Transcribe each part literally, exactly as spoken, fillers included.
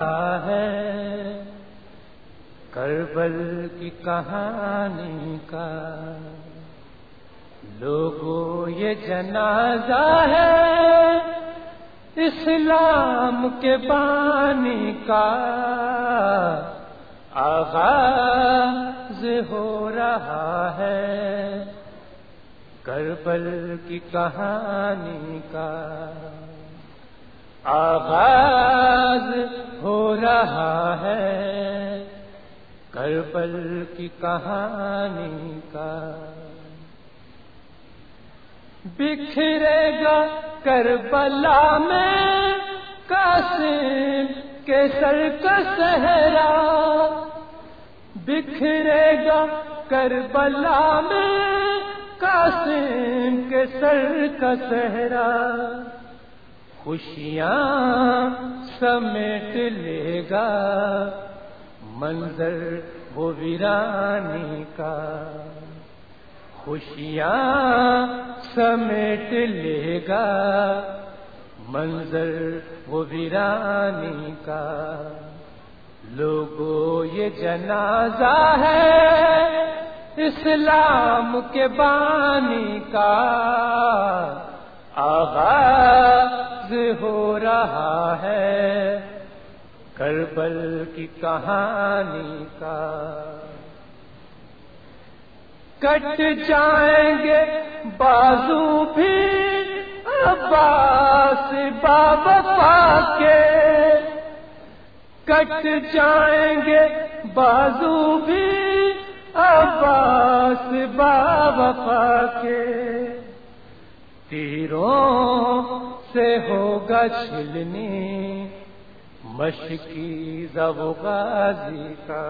ہے کربل کی کہانی کا لوگوں یہ جنازہ ہے اسلام کے بانی کا آغاز ہو رہا ہے کربل کی کہانی کا آغاز ہو رہا ہے کربل کی کہانی کا بکھرے گا کربلا میں قاسم کے سر کا صحرا بکھرے گا کربلا میں قاسم کے سر کا صحرا خوشیاں سمیٹ لے گا منظر وہ ویرانی کا خوشیاں سمیٹ لے گا منظر وہ ویرانی کا لوگوں یہ جنازہ ہے اسلام کے بانی کا آغاز ہو رہا ہے کربل کی کہانی کا کٹ جائیں گے بازو بھی عباس باوفا کے کٹ جائیں گے بازو بھی عباس باوفا کے تیروں سے ہوگا چھلنی مشکی زو غازی کا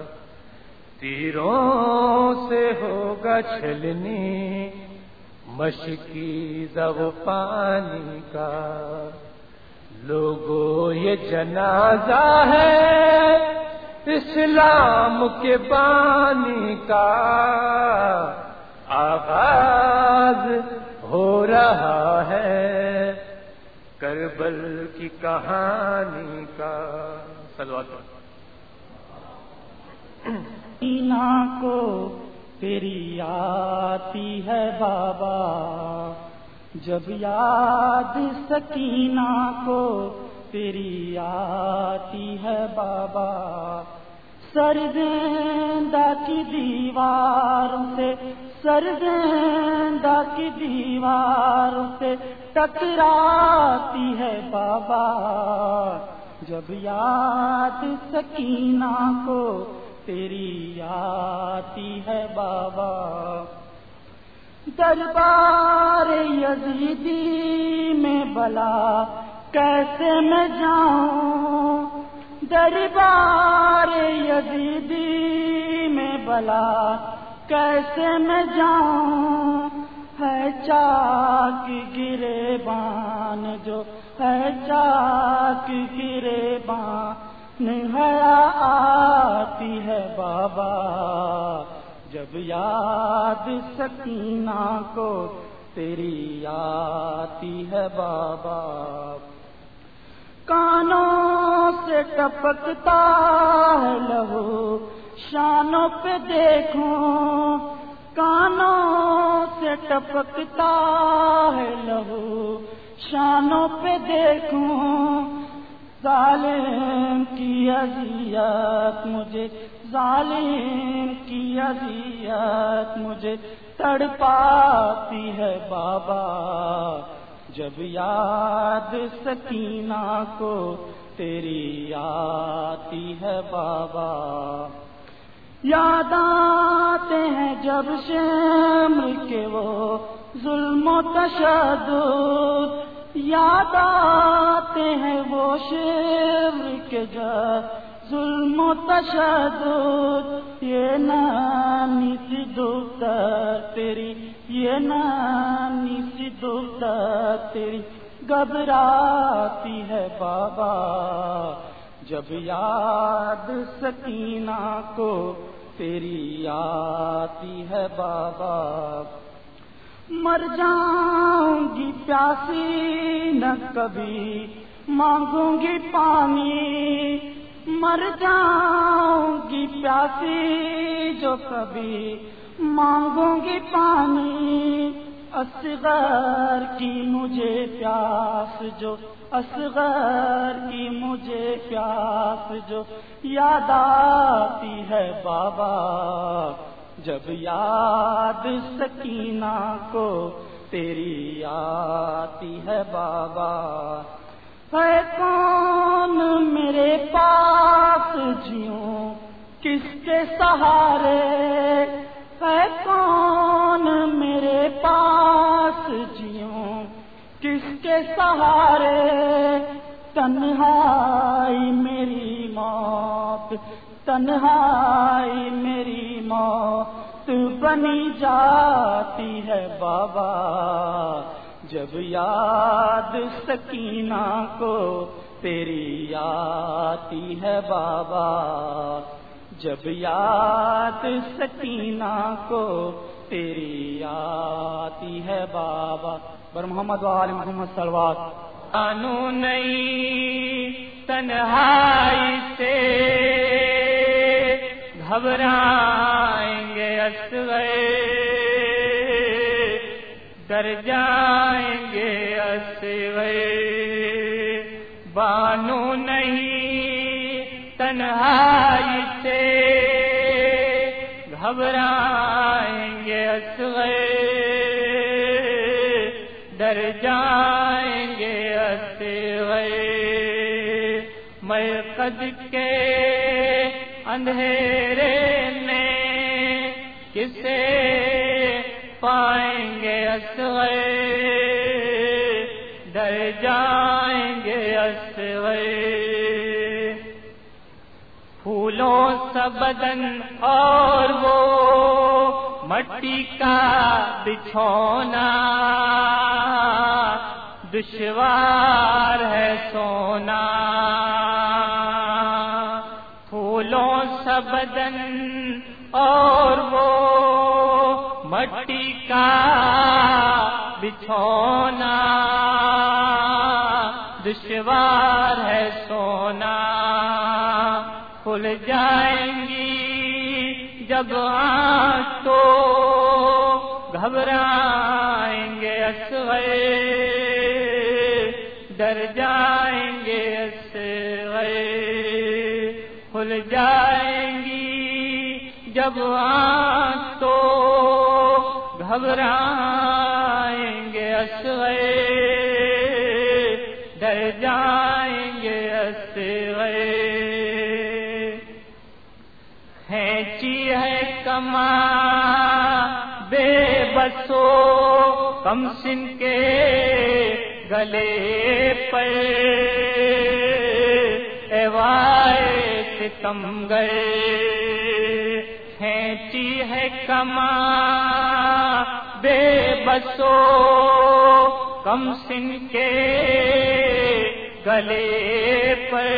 تیروں سے ہوگا چھلنی مشکی زو پانی کا لوگوں یہ جنازہ ہے اسلام کے بانی کا آغاز ہو رہا ہے کربل کی کہانی کا صلوات سکینہ کو تیری آتی ہے بابا جب یاد سکینہ کو تیری آتی ہے بابا سرگندہ کی دیوار سے سرگندہ کی دیوار سے ٹکراتی ہے بابا جب یاد سکینہ کو تیری آتی ہے بابا دربار یزیدی میں بلا کیسے میں جاؤں دربار یزیدی میں بلا کیسے میں جاؤں ہے چاک گرے بان جو ہے چاک گرے بان حیا آتی ہے بابا جب یاد سکینہ کو تیری آتی ہے بابا کانوں سے ٹپکتا ہے لہو شانوں پہ دیکھوں کانوں سے ٹپکتا ہے لہو شانوں پہ دیکھوں ظالم کی اذیت مجھے ظالم کی اذیت مجھے تڑپاتی ہے بابا جب یاد سکینہ کو تیری آتی ہے بابا یاد آتے ہیں جب شمر کے وہ ظلم و تشدد یاد آتے ہیں وہ شمر کے جب ظلم و تشدد یہ نانی سی دختر تیری یہ نانی سی دختر تیری گھبراتی ہے بابا جب یاد سکینہ کو تیری آتی ہے بابا مر جاؤں گی پیاسی نہ کبھی مانگوں گی پانی مر جاؤں گی پیاسی جو کبھی مانگوں گی پانی، اصغر کی مجھے پیاس جو، اصغر کی مجھے پیاس جو یاد آتی ہے بابا، جب یاد سکینہ کو تیری آتی ہے بابا۔ ہے کون میرے پاس جیوں کس کے سہارے، ہے کون میرے پاس جیوں کس کے سہارے، تنہائی میری موت، تنہائی میری موت بنی جاتی ہے بابا، جب یاد سکینہ کو تیری آتی ہے بابا، جب یاد سکینہ کو تیری آتی ہے بابا۔ بر محمد وآل محمد صلوات۔ آنو نہیں تنہائی سے گھبرائیں گے اصغر، ڈر جائیں گے اصغر، بانو نہیں تنہائی سے گھبرائیں گے اصغر، ڈر جائیں گے اصغر، مرقد کے اندھیرے میں کسے پائیں گے اصغر، ڈر جائیں گے اصغر، پھولوں سا بدن اور وہ مٹی کا بچھونا، دشوار ہے سونا، پھولوں سا بدن اور وہ مٹی کا بچھونا، دشوار ہے سونا، کھل جائیں گی جب آنکھ تو گھبرائیں گے اصغر، ڈر جائیں گے اصغر، کھل جائیں گی جب آنکھ تو گھبرائیں گے اصغر، ڈر جائیں گے اصغر، کھینچی ہے کماں بے بسو کم سن کے گلے پر، اے وائے ستمگر، کھینچی ہے کماں بے بسو کم سن کے گلے پر،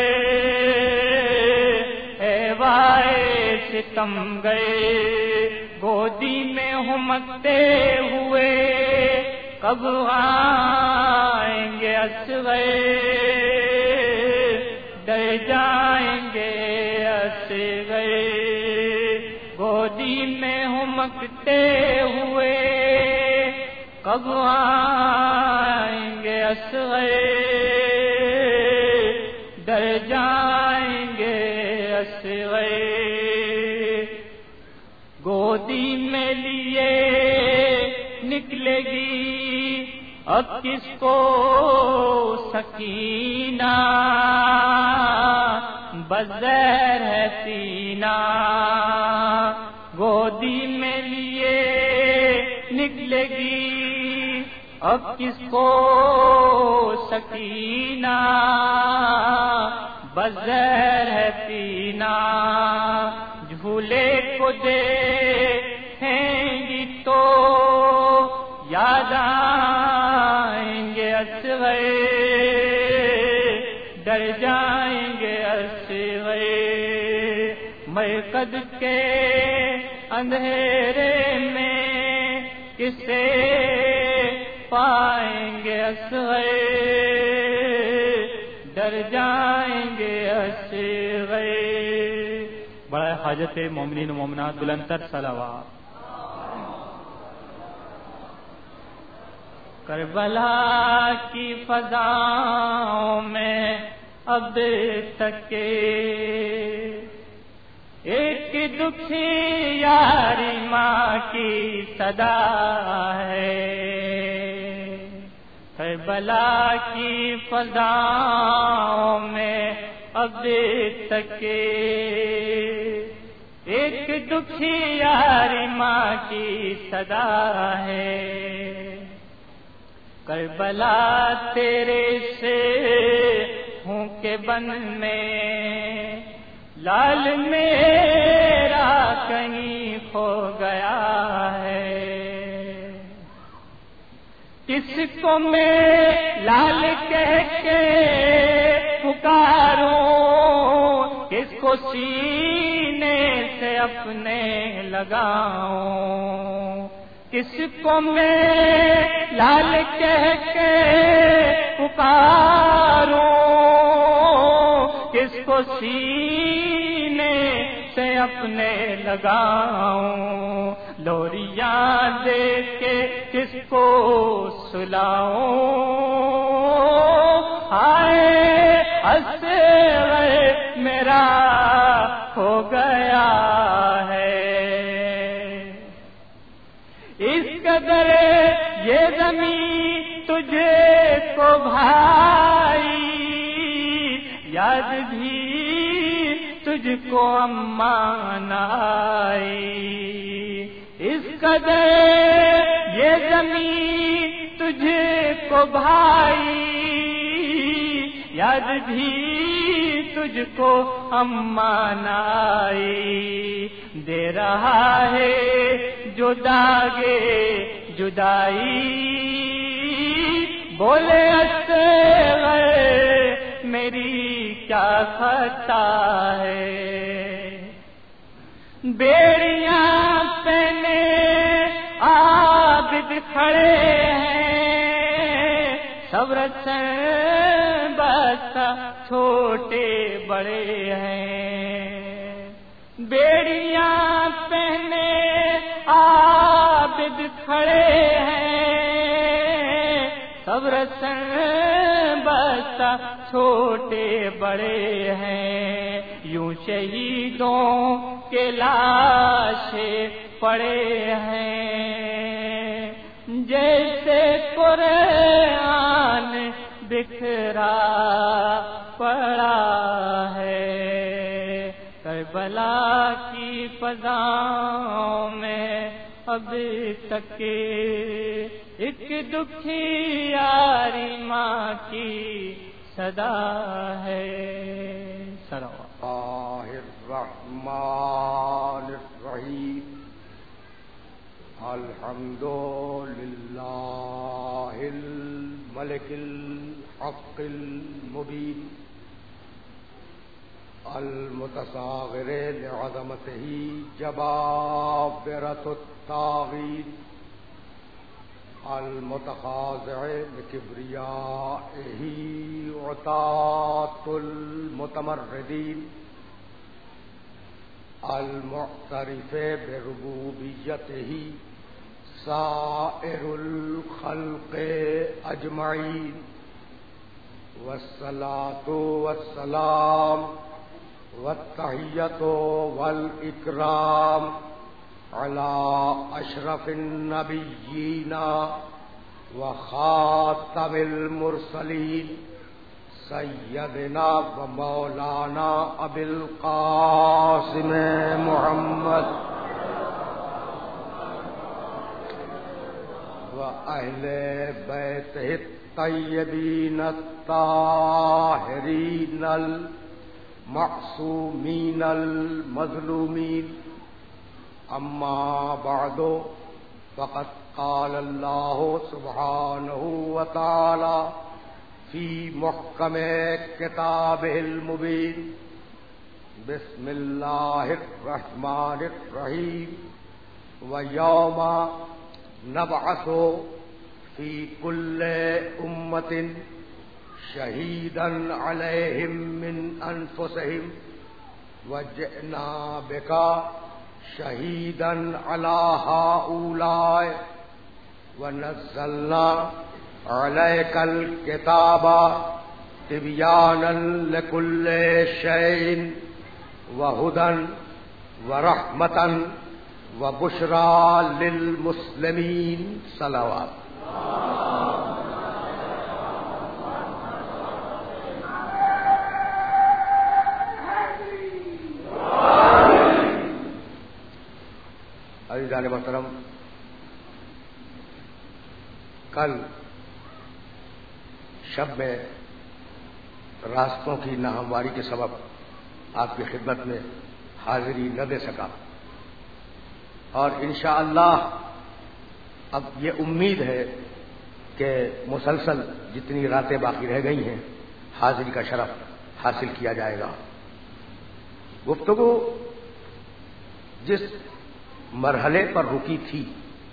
اے وائے ستمگر، گودی میں ہمکتے ہوئے کب آئیں گے اصغر، ڈر جائیں گے اصغر، گودی میں ہمکتے ہوئے کب آئیں گے اصغر، ڈر جائیں گے اصغر، گودی میں لیے نکلے گی اب کس کو سکینہ، بزیر ہے سینہ، گودی میں لیے نکلے گی اب کس کو سکینہ، بزیر ہے سینہ، جھولے کو دیکھیں گی تو یاد آئیں گے اصغر، ڈر جائیں گے اصغر، مرقد کے اندھیرے میں کسے پائیں گے اصغر، ڈر جائیں گے اصغر۔ بڑا حاجت مومنین و مومنات بلند تر صلوات. کربلا کی فضاؤں میں اب تک ایک دکھی یاری ماں کی صدا ہے. کربلا کی فضاؤں میں اب تک ایک دکھی یاری ماں کی صدا ہے. کربلا تیرے سے ہوں کے بن میں لال میرا کہیں کھو گیا ہے. کس کو میں لال کہہ کے پکاروں، کس کو سینے سے اپنے لگاؤں، کس کو میں لال کہہ کے پکاروں، کس کو سینے سے اپنے لگاؤں. لوریاں دے کے کس کو سلاؤں، ہائے اصغر میرا ہو گیا ہے. اس قدر یہ زمین تجھے کو بھائی، یاد بھی تجھ کو امان آئی. اس قدر یہ زمین تجھے کو بھائی، یاد بھی تجھ کو امان آئی. دے رہا ہے جو داغے جدائی، بولے اصغر میری کیا خطا ہے. بیڑیاں پہنے عابد کھڑے ہیں، صبر سے بس چھوٹے بڑے ہیں. بیڑیاں پہنے عابد کھڑے ہیں، صبر سے بس چھوٹے بڑے ہیں. یوں شہیدوں کے لاشیں پڑے ہیں، جیسے قرآن بکھرا پڑا ہے. کربلا کی فضاؤں میں اب تک ایک دکھی یاری ماں کی صدا ہے. اللہ الرحمن الرحیم. الحمد للہ الملک الحق المبین المتصاغر لعظمته جبابرة الطاغین المتخاضع لكبريائه عتاة المتمردين المعترف بربوبيته سائر الخلق اجمعين. والصلاة والسلام والتحية والإكرام على أشرف النبيين وخاتم المرسلين سيدنا ومولانا أبي القاسم محمد وأهل بيته الطيبين الطاهرين المعصومين المظلومين. أما بعد فقد قال الله سبحانه وتعالى في محكم كتابه المبين. بسم الله الرحمن الرحيم. ويوم نبعث في كل أمة شهيدا عليهم من أنفسهم وجئنا بک شہیدا علی ہؤلاء ونزلنا علیک الکتاب تبیانا لکل شیء وہدی ورحمۃ وبشریٰ للمسلمین صلوات. عزیزان محترم، کل شب میں راستوں کی ناہمواری کے سبب آپ کی خدمت میں حاضری نہ دے سکا، اور انشاءاللہ اب یہ امید ہے کہ مسلسل جتنی راتیں باقی رہ گئی ہیں حاضری کا شرف حاصل کیا جائے گا. گفتگو جس مرحلے پر رکی تھی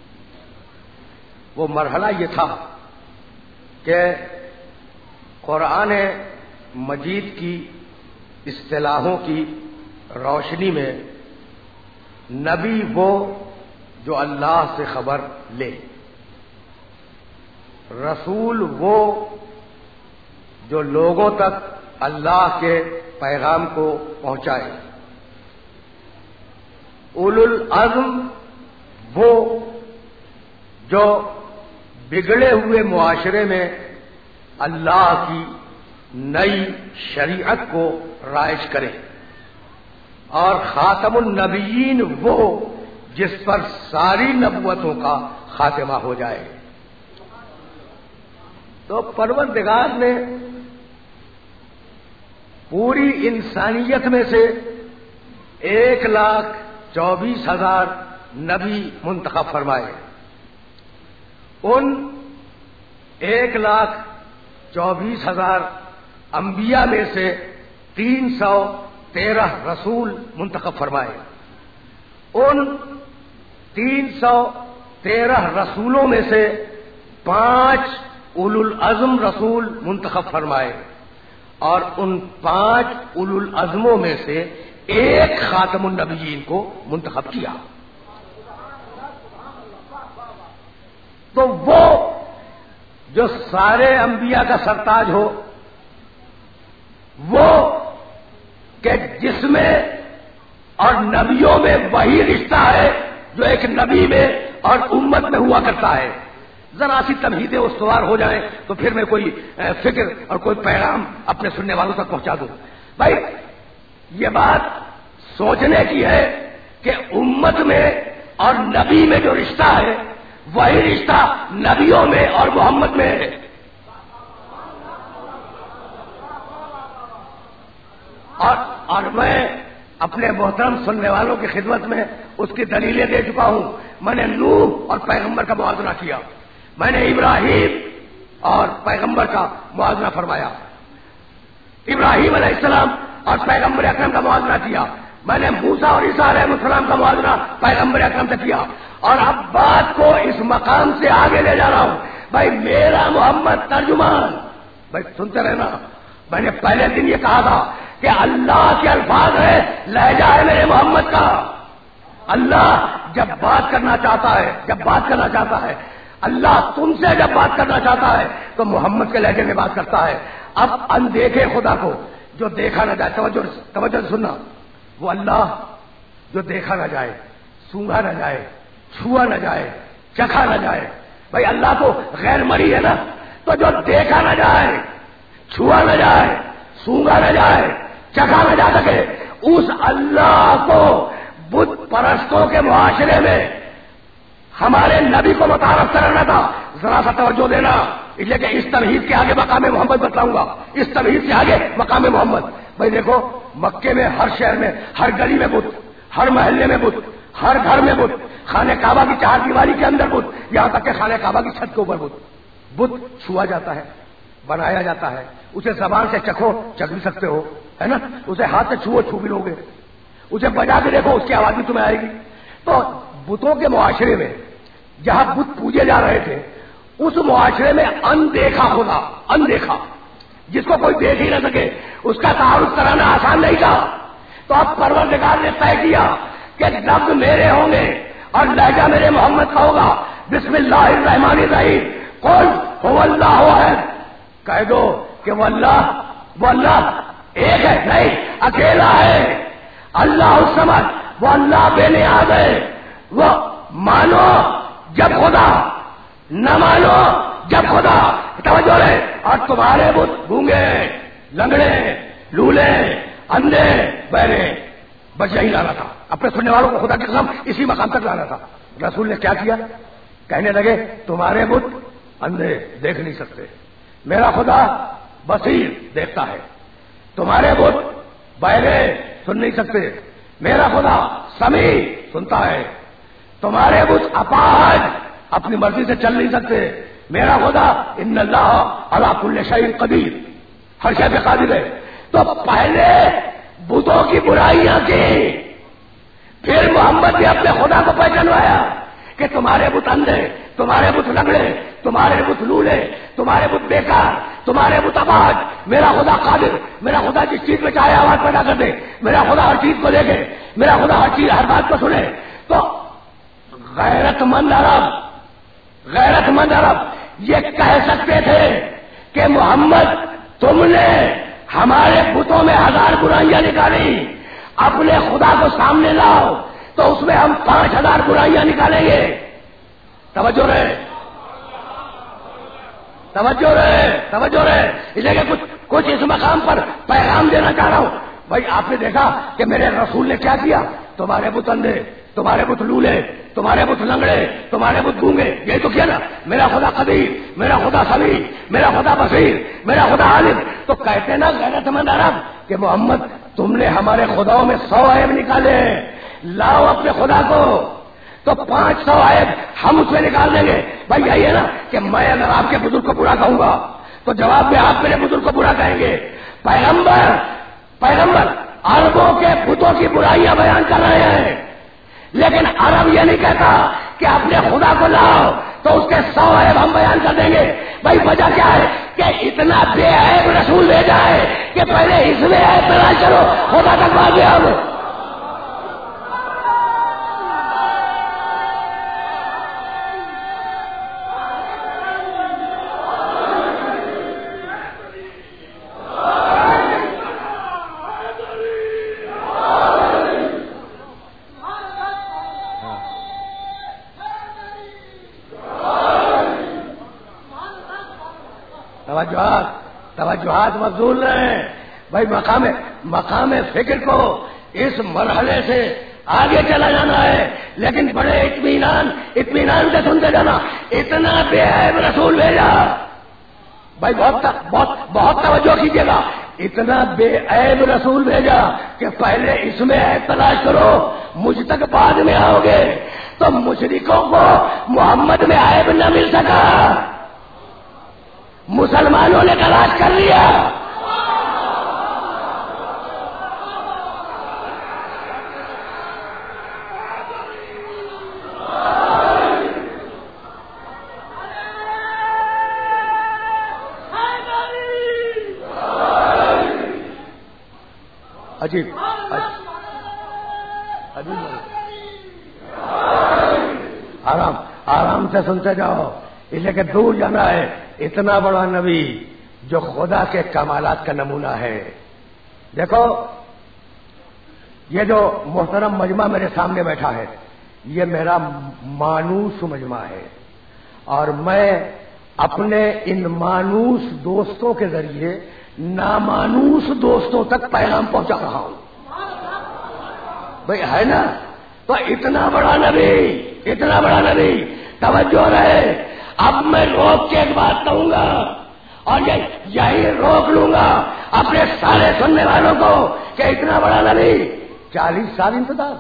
وہ مرحلہ یہ تھا کہ قرآن مجید کی اصطلاحوں کی روشنی میں نبی وہ جو اللہ سے خبر لے، رسول وہ جو لوگوں تک اللہ کے پیغام کو پہنچائے، اولو العزم وہ جو بگڑے ہوئے معاشرے میں اللہ کی نئی شریعت کو رائج کرے، اور خاتم النبیین وہ جس پر ساری نبوتوں کا خاتمہ ہو جائے. تو پروردگار نے پوری انسانیت میں سے ایک لاکھ چوبیس ہزار نبی منتخب فرمائے. ان ایک لاکھ چوبیس ہزار انبیاء میں سے تین سو تیرہ رسول منتخب فرمائے. ان تین سو تیرہ رسولوں میں سے پانچ اولو العزم رسول منتخب فرمائے، اور ان پانچ اولو العزموں میں سے ایک خاتم النبیین کو منتخب کیا. تو وہ جو سارے انبیاء کا سرتاج ہو، وہ کہ جس میں اور نبیوں میں وہی رشتہ ہے جو ایک نبی میں اور امت میں ہوا کرتا ہے. ذرا سی تمہیدیں استوار ہو جائیں تو پھر میں کوئی فکر اور کوئی پیغام اپنے سننے والوں تک پہنچا دوں. بھائی یہ بات سوچنے کی ہے کہ امت میں اور نبی میں جو رشتہ ہے وہی رشتہ نبیوں میں اور محمد میں ہے. اور اور میں اپنے محترم سننے والوں کی خدمت میں اس کی دلیلیں دے چکا ہوں. میں نے نوح اور پیغمبر کا موازنہ کیا، میں نے ابراہیم اور پیغمبر کا موازنہ فرمایا، ابراہیم علیہ السلام اور پیغمبر اکرم کا موازنہ کیا، میں نے موسیٰ اور عیسیٰ علیہ السلام کا موازنہ پیغمبر اکرم سے کیا، اور اب بات کو اس مقام سے آگے لے جا رہا ہوں. بھائی میرا محمد ترجمان، بھائی سنتے رہنا، میں نے پہلے دن یہ کہا تھا کہ اللہ کے الفاظ ہے لہجہ ہے میرے محمد کا. اللہ جب بات کرنا چاہتا ہے جب بات کرنا چاہتا ہے اللہ تم سے جب بات کرنا چاہتا ہے تو محمد کے لہجے میں بات کرتا ہے. اب اندیکھے خدا کو جو دیکھا نہ جائے، توجہ توجہ سننا، وہ اللہ جو دیکھا نہ جائے، سونگا نہ جائے، چھوا نہ جائے، چکھا نہ جائے. بھائی اللہ تو غیر مری ہے نا، تو جو دیکھا نہ جائے، چھوا نہ جائے، سونگا نہ جائے، چکھا نہ جا سکے، اس اللہ کو بت پرستوں کے معاشرے میں ہمارے نبی کو متعارف کرانا تھا. ذرا سا توجہ دینا، اس لیے کہ اس تمہید کے آگے مقام محمد بتلاؤں گا، اس تمہید سے آگے مقام محمد. بھائی دیکھو مکے میں ہر شہر میں ہر گلی میں بت، ہر محلے میں بت، ہر گھر میں بت، خانہ کعبہ کی چار دیواری کے اندر بت، یہاں تک کہ خانہ کعبہ کی چھت کے اوپر بت. بت چھوا جاتا ہے، بنایا جاتا ہے، اسے زبان سے چکھو چکھ بھی سکتے ہو، ہے نا، اسے ہاتھ سے چھو چھو بھی لوگے، اسے بجا کے دیکھو اس کی آواز بھی تمہیں آئے گی. تو بتوں کے معاشرے میں جہاں بت پوجے جا رہے تھے اس معاشرے میں اندیکھا خدا، اندیکھا جس کو کوئی دیکھ ہی نہ سکے، اس کا تعارف کرانا آسان نہیں تھا. تو اب پروردگار نے طے کیا کہ لفظ میرے ہوں گے اور لہجہ میرے محمد کا ہوگا. بسم اللہ الرحمن الرحیم. قل هو اللہ احد. کہہ دو کہ وہ اللہ وہ اللہ ایک ہے، نہیں اکیلا ہے. اللہ الصمد، وہ اللہ بے نیاز ہے. وہ مانو جب خدا، نہ مانو جب خدا. توجہ رہے. اور تمہارے بت گونگے، لنگڑے، لولے، اندھے، بہرے، بس یہی لانا تھا. اپنے سننے والوں کو خدا کی قسم اسی مقام تک لانا تھا. رسول نے کیا کیا؟ کہنے لگے تمہارے بت اندھے دیکھ نہیں سکتے، میرا خدا بصیر دیکھتا ہے. تمہارے بت بہرے سن نہیں سکتے، میرا خدا سمیع سنتا ہے. تمہارے بت اپاہج اپنی مرضی سے چل نہیں سکتے، میرا خدا ان اللہ علی کل شیء قدیر، ہر شے پہ قادر ہے. تو پہلے بتوں کی برائیاں کی، پھر محمد نے اپنے خدا کو پہچانوایا کہ تمہارے بت اندھے، تمہارے بت لنگڑے، تمہارے بت لولے، تمہارے بت بیکار، تمہارے بت اپاہج، میرا خدا قادر، میرا خدا جس چیز میں چاہے آواز پیدا کر دے، میرا خدا ہر چیز کو دیکھے، میرا خدا ہر چیز ہر بات کو سنے. تو غیرت مند عرب غیرت مند عرب یہ کہہ سکتے تھے کہ محمد تم نے ہمارے بتوں میں ہزار برائیاں نکالی، اپنے خدا کو سامنے لاؤ تو اس میں ہم پانچ ہزار برائیاں نکالیں گے. توجہ رہے توجہ رہے توجہ رہے اس لیے کہ کچھ کچھ اس مقام پر پیغام دینا چاہ رہا ہوں. بھائی آپ نے دیکھا کہ میرے رسول نے کیا کیا؟ تمہارے بت اندھے، تمہارے بت لولے، تمہارے بت لنگڑے، تمہارے بت گونگے، یہ تو کیا نا. میرا خدا قدیر، میرا خدا سمیع، میرا خدا بصیر، میرا خدا عالم. تو کہتے نا غیرت مند عرب کہ محمد تم نے ہمارے خداؤں میں سو عیب نکالے، لاؤ اپنے خدا کو تو پانچ سو عیب ہم اس میں نکال دیں گے. بھائی یہی ہے نا کہ میں اگر آپ کے بزرگ کو برا کہوں گا تو جواب میں آپ میرے بزرگ کو برا کہیں گے. پیغمبر پیغمبر عربوں کے بتوں کی برائیاں بیان کر رہے ہیں، لیکن عرب یہ نہیں کہتا کہ اپنے خدا کو لاؤ تو اس کے سو عیب ہم بیان کر دیں گے. بھائی وجہ کیا ہے کہ اتنا بے عیب رسول بھیجا ہے کہ پہلے اس میں عیب تلاش کرو، خدا تک بات ہم. توجہات توجہات مبذول رہے. بھائی مقام مقام فکر کو اس مرحلے سے آگے چلا جانا ہے، لیکن بڑے اطمینان اطمینان سے سنتے جانا. اتنا بے عیب رسول بھیجا. بھائی بہت بہت بہت توجہ کیجیے گا. اتنا بے عیب رسول بھیجا کہ پہلے اس میں عیب تلاش کرو، مجھ تک بعد میں آؤ گے. تو مشرکوں کو محمد میں عیب نہ مل سکا، مسلمانوں نے تلاش کر لیا. عجیب آرام آرام سے سنتے جاؤ، اس لیے کہ دور جانا ہے. اتنا بڑا نبی جو خدا کے کمالات کا نمونہ ہے. دیکھو یہ جو محترم مجمع میرے سامنے بیٹھا ہے یہ میرا مانوس مجمع ہے، اور میں اپنے ان مانوس دوستوں کے ذریعے نامانوس دوستوں تک پیغام پہنچا رہا ہوں. بھائی ہے نا. تو اتنا بڑا نبی اتنا بڑا نبی توجہ رہے. اب میں روک کے ایک بات کہوں گا اور یہی روک لوں گا اپنے سارے سننے والوں کو کہ اتنا بڑا نبی چالیس سال انتظار.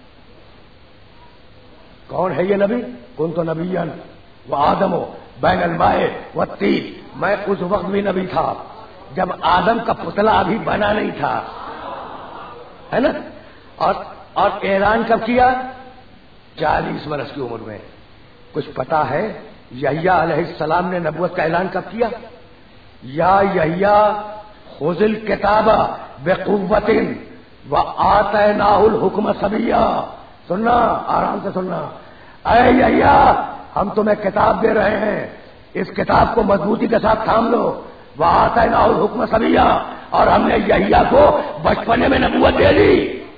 کون ہے یہ نبی؟ کون تو نبی وہ آدم ہو بین الماء والطین. میں اس وقت بھی نبی تھا جب آدم کا پتلا ابھی بنا نہیں تھا، ہے نا. اور اور اعلان کب کیا؟ چالیس برس کی عمر میں. کچھ پتا ہے یحییٰ علیہ السلام نے نبوت کا اعلان کب کیا؟ یا یحییٰ خذ الکتاب بقوۃ وآتیناہ الحکم صبیا. سننا آرام سے سننا. اے یحییٰ ہم تمہیں کتاب دے رہے ہیں, اس کتاب کو مضبوطی کے ساتھ تھام لو. وآتیناہ الحکم صبیا, اور ہم نے یحییٰ کو بچپنے میں نبوت دے دی.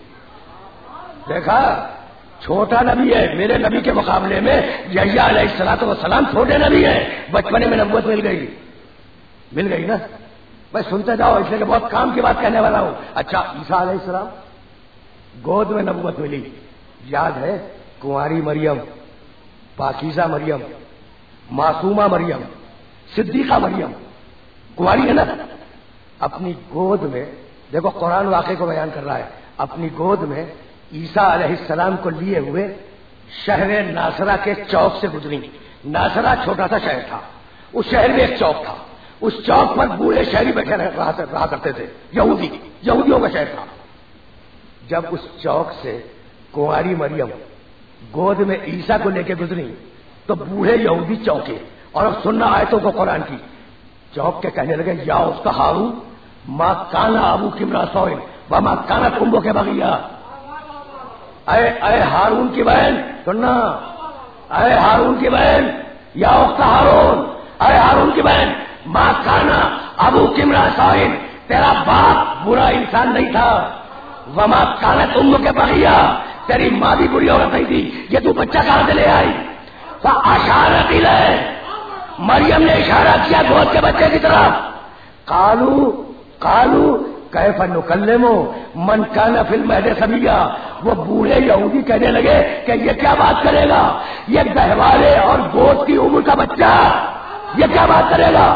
دیکھا چھوٹا نبی ہے, میرے نبی کے مقابلے میں یحییٰ علیہ الصلوۃ والسلام چھوٹے نبی ہیں, بچپنے میں نبوت مل گئی. مل گئی نا. میں سنتے جاؤ اس لیے کہ بہت کام کی بات کہنے والا ہوں. اچھا عیسیٰ علیہ السلام گود میں نبوت ملی. یاد ہے کنواری مریم, پاکیزہ مریم, معصومہ مریم, صدیقہ مریم, کنواری ہے نا. اپنی گود میں دیکھو قرآن واقعے کو بیان کر رہا ہے. اپنی گود میں عیسیٰ علیہ السلام کو لیے ہوئے شہر ناصرہ کے چوک سے گزری. ناصرہ چھوٹا سا شہر تھا, اس شہر میں ایک چوک تھا. اس چوک پر بوڑھے شہری بیٹھے رہا کرتے تھے, یہودی, یہودیوں کا شہر تھا. جب اس چوک سے کنواری مریم گود میں عیسیٰ کو لے کے گزری تو بوڑھے یہودی چوکے, اور اب سننا آیتوں کو قرآن کی. چوک کے کہنے لگے یا اس کا ہارون ماں کانا ابو کمرا سوئن و ماں کانا کمبو کے بغیا. اے اے ہارون کی بہن سننا, اے ہارون کی بہن یا اس کا ہارون, اے ہارون کی بہن ماں کانا ابو کمرا سوئن, تیرا باپ برا انسان نہیں تھا. وما کانا کمبو کے بغیا, تیری ماں بھی بری عورت نہیں تھی. یہ تو بچہ کہاں سے لے آئی؟ فاشارت الیہ, مریم نے اشارہ کیا گود کے بچے کی طرف. قالو قالو کیف نکلم من کان فی المہد صبیا. وہ بوڑھے یہودی کہنے لگے کہ یہ کیا بات کرے گا, یہ گہوارے اور گود کی عمر کا بچہ یہ کیا بات کرے گا.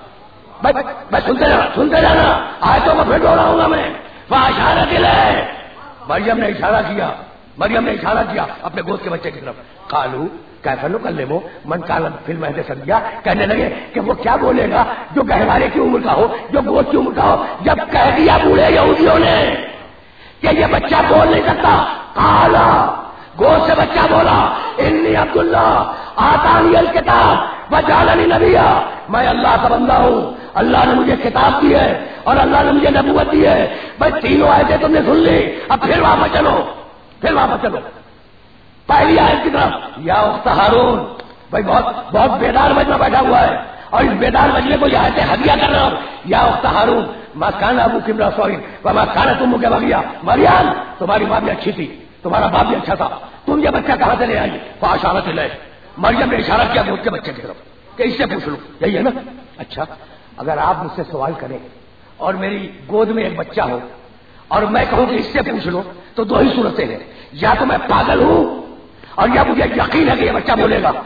میں سنتے جانا سنتے جانا آیتوں کو پھر دوہراؤں گا میں. فاشارت الیہ, مریم نے اشارہ کیا, مریم نے اشارہ کیا اپنے گود کے بچے کی طرف. قالو کیف نکلم من کان فی المہد صبیا, کہنے لگے کہ وہ کیا بولے گا جو گہوارے کی عمر کا ہو, جو گود کی عمر کا ہو. جب کہہ دیا بوڑھے یہودیوں نے کہ یہ بچہ بول نہیں سکتا, قالا گود سے بچہ بولا انی عبداللہ آتانی الکتاب وجعلنی نبیا, میں اللہ کا بندہ ہوں, اللہ نے مجھے کتاب دی ہے اور اللہ نے مجھے نبوت دی ہے. بھائی تینوں آیتیں تم نے سن لی, اب پھر واپس چلو, پھر واپس چلو پہلی آیت کی طرف. یا اخت ہارون, بھائی بہت بہت بیدار مجمع بیٹھا ہوا ہے اور اس بیدار مجمع کو یہ آیتیں ہدیہ کر رہا ہوں. یا اخت ہارون ما کان ابو کمرا سوئن وما کانت امک بغیا. مریم تمہاری ماں بھی اچھی تھی, تمہارا باپ بھی اچھا تھا, تم یہ بچہ کہاں سے لے آئی؟ فاشارت الیہ, مریم نے اشارہ کیا گود کے بچے کی طرف کہ اس سے پوچھ لو. یہی ہے نا. اچھا اگر آپ مجھ سے سوال کریں اور میری گود میں ایک بچہ ہو اور میں کہوں کہ اس سے پوچھ لو تو دو ہی صورتیں ہیں, یا تو میں پاگل ہوں اور یا مجھے یقین ہے کہ یہ بچہ بولے گا.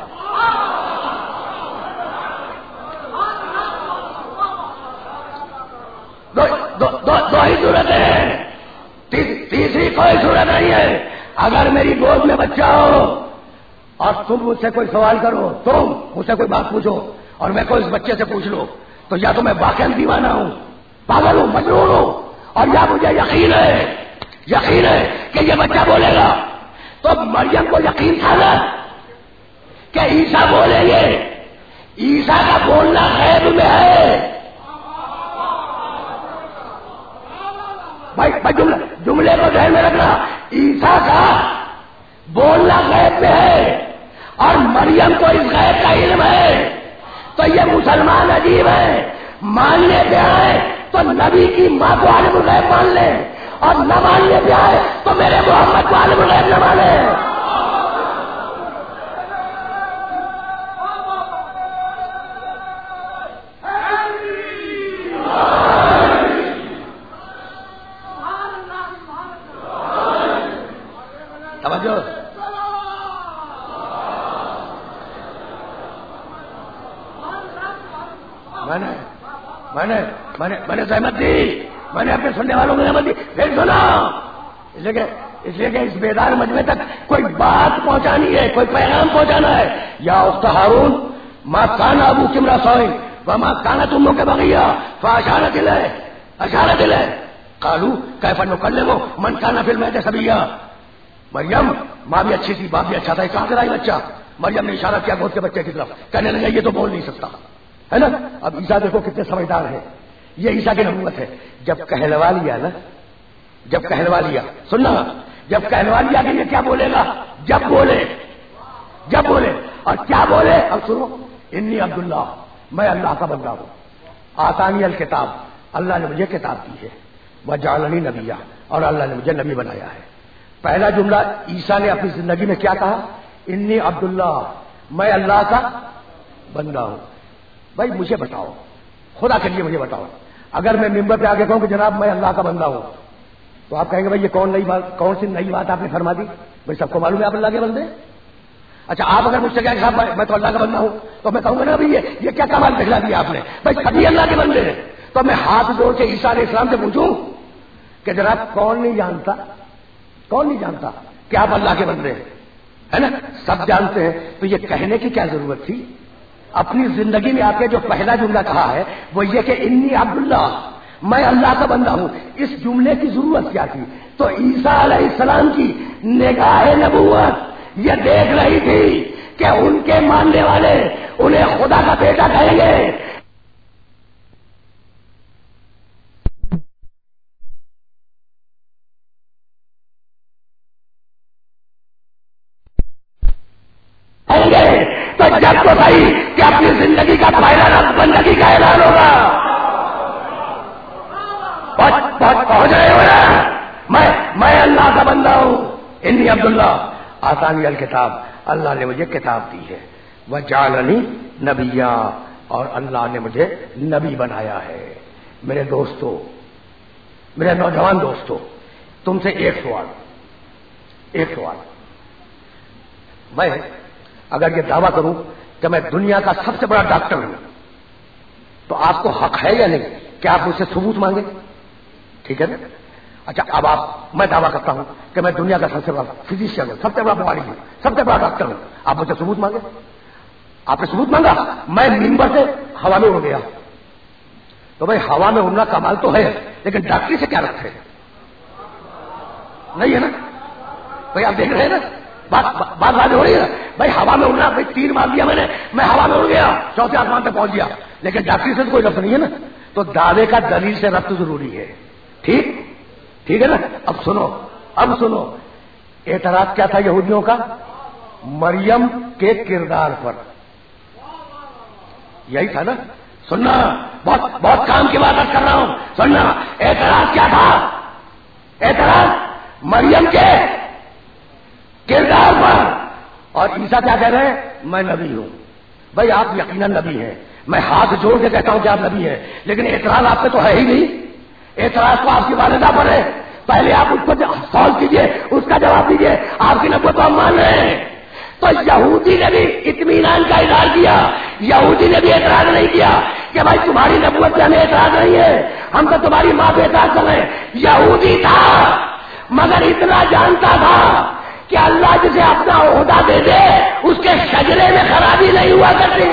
دو, دو, دو, دو ہی صورتیں ہیں, تیسری کوئی صورت نہیں ہے. اگر میری گود میں بچہ ہو اور تم مجھ سے کوئی سوال کرو, تم مجھ سے کوئی بات پوچھو اور میں کوئی اس بچے سے پوچھ لو, تو یا تو میں واقعی دیوانہ ہوں, پاگل ہوں, مجنون ہوں, اور یا مجھے یقین ہے یقین ہے کہ یہ بچہ بولے گا. تو مریم کو یقین تھا نا کہ عیسیٰ بولیں گے, عیسیٰ کا بولنا غیب میں ہے. بھائی بھائی جملے جملے کو ذہن میں رکھنا, عیسیٰ کا بولنا غیب میں ہے اور مریم کو اس غیب کا علم ہے. تو یہ مسلمان عجیب ہے, ماننے پہ آئے تو نبی کی ماں کو عالم الغیب مان لے, اور نہ ماننے پہ آئے تو میرے محمد کو عالم الغیب نہ مانے. توجہ, میں نے میں نے میں نے میں نے زحمت دی, میں نے اپنے سننے والوں کو زحمت دی. پھر سنا, اس لیے کہ اس لیے کہ اس بیدار مجمع تک کوئی بات پہنچانی ہے, کوئی پیغام پہنچانا ہے. یا اخت ہارون ما کان ابو کمرا سوئن وما کانت امک بغیا فاشارت الیہ, اشارت الیہ. قالو کیف نکلم من کان فی المہد صبیا. مریم ماں بھی اچھی تھی, باپ بھی اچھا تھا, کہاں سے لائی بچہ؟ مریم نے اشارہ کیا گود کے بچے کی طرف, کہنے لگا یہ تو بول نہیں سکتا ہے نا. اب عیسیٰ دیکھو کتنے سمجھدار ہیں, یہ عیسیٰ کی نبوت ہے. جب کہلوا لیا نا جب کہلوا لیا، سننا، جب کہلوا لیا کہ یہ کیا بولے گا، جب بولے جب بولے اور کیا بولے، اب سنو، انی عبداللہ، میں اللہ کا بندہ ہوں، آتانی الکتاب، اللہ نے مجھے کتاب دی ہے، وجعلنی نبیا، اور اللہ نے مجھے نبی بنایا ہے۔ پہلا جملہ عیسیٰ نے اپنی زندگی میں کیا کہا، انی عبداللہ، میں اللہ کا بندہ ہوں۔ بھائی مجھے بتاؤ، خدا کے لیے مجھے بتاؤ، اگر میں ممبر پہ آگے کہوں کہ جناب میں اللہ کا بندہ ہوں، تو آپ کہیں گے بھائی یہ کون نئی بات، کون سی نئی بات آپ نے فرما دی؟ بھائی سب کو معلوم ہے آپ اللہ کے بندے۔ اچھا آپ اگر مجھ سے کہیں صاحب میں تو اللہ کا بندہ ہوں، تو میں کہوں گا نا بھائی یہ یہ کیا کمال دکھلا دیا آپ نے، بھائی سبھی اللہ کے بندے ہیں۔ تو میں ہاتھ جوڑ کے عیسیٰ علیہ السلام سے پوچھوں کہ جناب کون نہیں جانتا، کون نہیں جانتا کہ آپ اللہ کے بندے ہیں، ہے نا؟ سب جانتے ہیں، تو یہ کہنے کی کیا ضرورت تھی؟ اپنی زندگی میں آپ نے جو پہلا جملہ کہا ہے وہ یہ کہ انی عبداللہ، میں اللہ کا بندہ ہوں، اس جملے کی ضرورت کیا تھی؟ تو عیسیٰ علیہ السلام کی نگاہ نبوت یہ دیکھ رہی تھی کہ ان کے ماننے والے انہیں خدا کا بیٹا کہیں گے۔ تو جب تو صحیح کہ اپنی زندگی کا پہلا رب بندگی کا اعلان ہوگا، پہنچ رہے ہو نا؟ میں میں اللہ کا بندہ ہوں، انی عبداللہ آتانی الکتاب، اللہ نے مجھے کتاب دی ہے، وجعلنی نبیا، اور اللہ نے مجھے نبی بنایا ہے۔ میرے دوستو، میرے نوجوان دوستو، تم سے ایک سوال ایک سوال میں اگر یہ دعویٰ کروں کہ میں دنیا کا سب سے بڑا ڈاکٹر ہوں، تو آپ کو حق ہے یا نہیں کہ آپ مجھ سے ثبوت مانگیں؟ ٹھیک ہے نا؟ اچھا اب آپ، میں دعویٰ کرتا ہوں کہ میں دنیا کا سب سے بڑا فزیشین ہوں، سب سے بڑا بیماری ہوں، سب سے بڑا ڈاکٹر ہوں، آپ مجھ سے ثبوت مانگے؟ آپ نے ثبوت مانگا، میں ممبر سے ہوا میں اڑ گیا، تو بھائی ہوا میں اڑنا کمال تو ہے، لیکن ڈاکٹری سے کیا رکھتے ہیں؟ نہیں ہے نا بھائی؟ آپ دیکھ رہے ہیں نا بات بات بات ہو رہی ہے بھائی، ہوا میں اڑنا، بھائی تیر مار دیا میں نے، میں ہوا میں اڑ گیا، چوتھے آسمان تک پہنچ گیا، لیکن ڈاکٹری سے تو کوئی ربط نہیں ہے نا۔ تو دعوے کا دلیل سے ربط ضروری ہے، ٹھیک ٹھیک ہے نا؟ اب سنو اب سنو اعتراض کیا تھا یہودیوں کا؟ مریم کے کردار پر، یہی تھا نا؟ سننا، بہت بہت کام کی بات کر رہا ہوں، سننا، اعتراض کیا تھا؟ اعتراض مریم کے کردار پر، اور عیسیٰ کیا کہہ رہے ہیں؟ میں نبی ہوں۔ بھائی آپ یقیناً نبی ہیں، میں ہاتھ جوڑ کے کہتا ہوں کہ آپ نبی ہیں، لیکن اعتراض آپ پہ تو ہے ہی نہیں، اعتراض تو آپ کی والدہ پر ہے، پہلے آپ اس کو سوال کیجئے، اس کا جواب دیجئے، آپ کی نبوت کو ہم مان رہے ہیں۔ تو یہودی نے بھی اطمینان کا اظہار کیا، یہودی نے بھی اعتراض نہیں کیا کہ بھائی تمہاری نبوت پہ ہمیں اعتراض نہیں ہے، ہم تو تمہاری ماں پہ اعتراض کر رہے ہیں۔ یہودی تھا مگر اتنا جانتا تھا کہ اللہ جسے اپنا عہدہ دے دے اس کے شجرے میں خرابی نہیں ہوا کرتی۔